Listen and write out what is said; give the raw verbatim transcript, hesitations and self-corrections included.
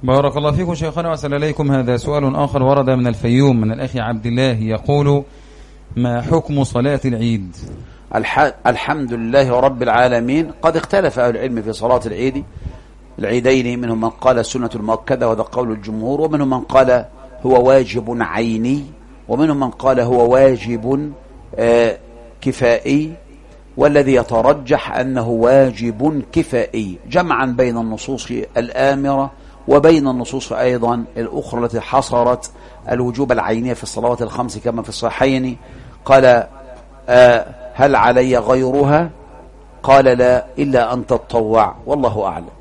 بارك الله فيكم شيخنا وأسأل إليكم. هذا سؤال آخر ورد من الفيوم من الأخ عبد الله يقول: ما حكم صلاة العيد؟ الح... الحمد لله رب العالمين. قد اختلف أهل العلم في صلاة العيد العيدين، منهم من قال السنة المؤكدة وهذا قول الجمهور، ومنهم من قال هو واجب عيني، ومنهم من قال هو واجب آه كفائي، والذي يترجح أنه واجب كفائي، جمعا بين النصوص الآمرة وبين النصوص أيضا الأخرى التي حصرت الوجوب العينية في الصلوات الخمس كما في الصحيحين. قال آه هل علي غيرها؟ قال لا إلا أن تتطوع، والله أعلم.